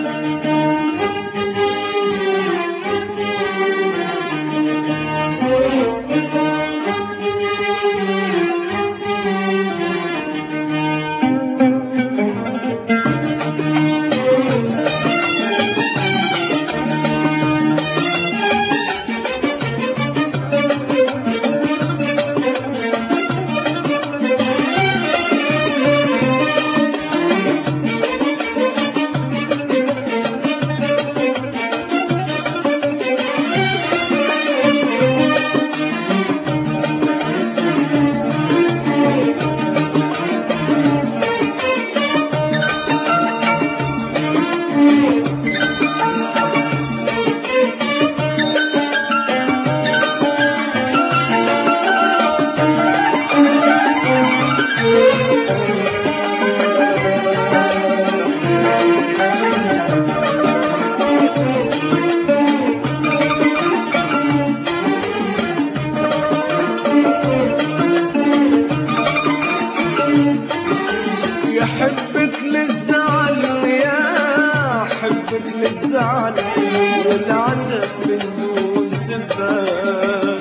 حبك للزعل يا حبك للزعل والعتب من دون سبب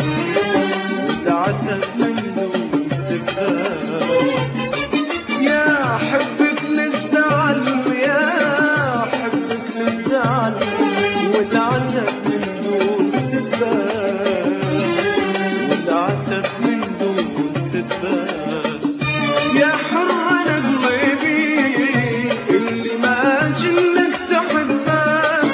والعتب من دون سبب يا حبك للزعل يا حبك للزعل والعتب من دون سبب والعتب من دون سبب يا حر قلبي اللي ما جلك تحبه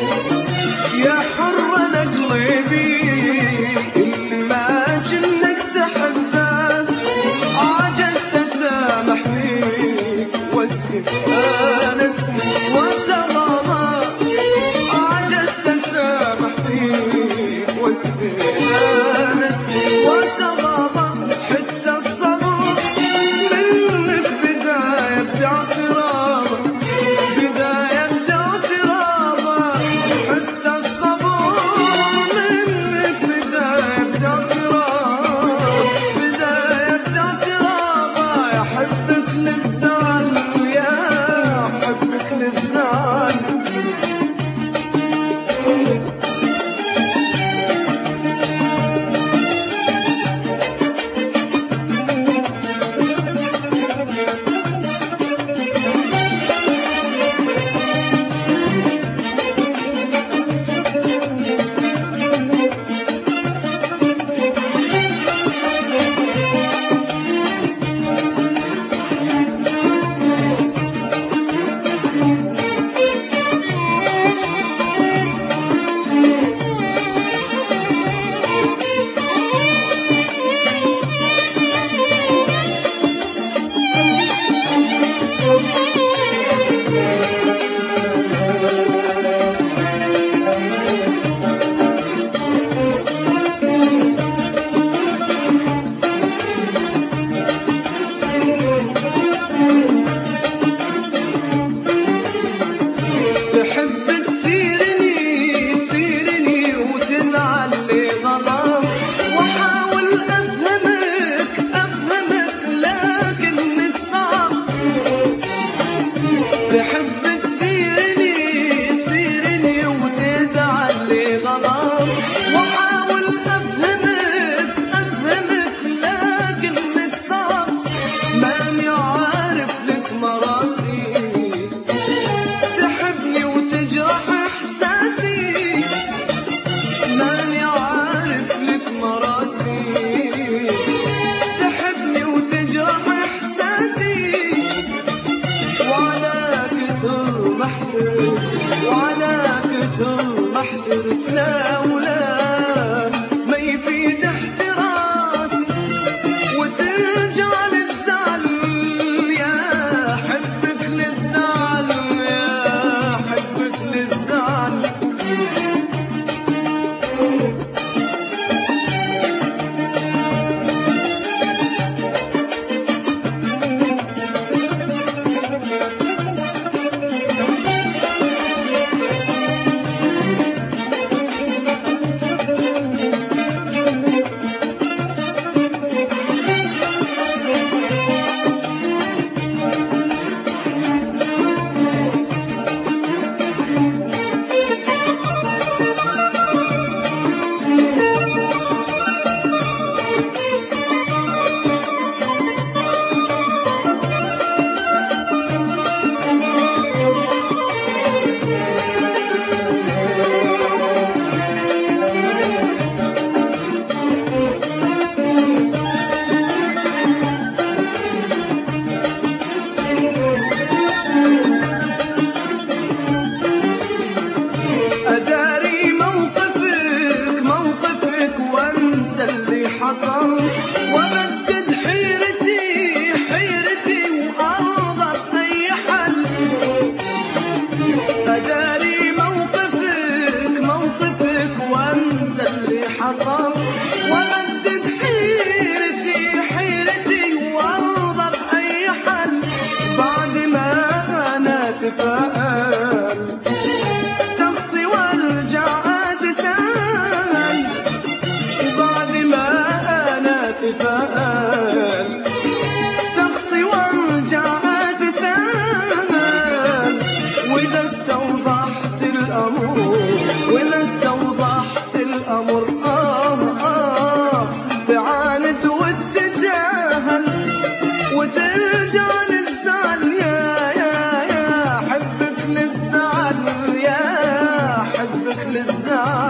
يا حر قلبي اللي ما جلك تحبه عجزت اسامح فيك واسكت انا اسكت واتغاضى عجزت اسامح فيك واسكت انا اسكت واتغاضى حتى الصبر منك بداية اعتراض بداية اعتراض حتى الصبر منك بداية اعتراض بداية اعتراض يا حبك للزعل يا حبك للزعل وعلى كثر محترس لا ولا ما يفيد احتراسي وترجع للزعل يا حبك للزعل يا حبك للزعل أداري موقفك وانسى اللي حصل، وأبدد حيرتي وارضى بأي حل بعد ما أنا أتفائل. تخطي وارجع أتساءل وبعد ما أنا أتفائل. تخطي وارجع أتساءل وإذا استوضحت الأمر تعاند وتتجاهل وترجع للزعل. يا حبك للزعل، يا حبك للزعل.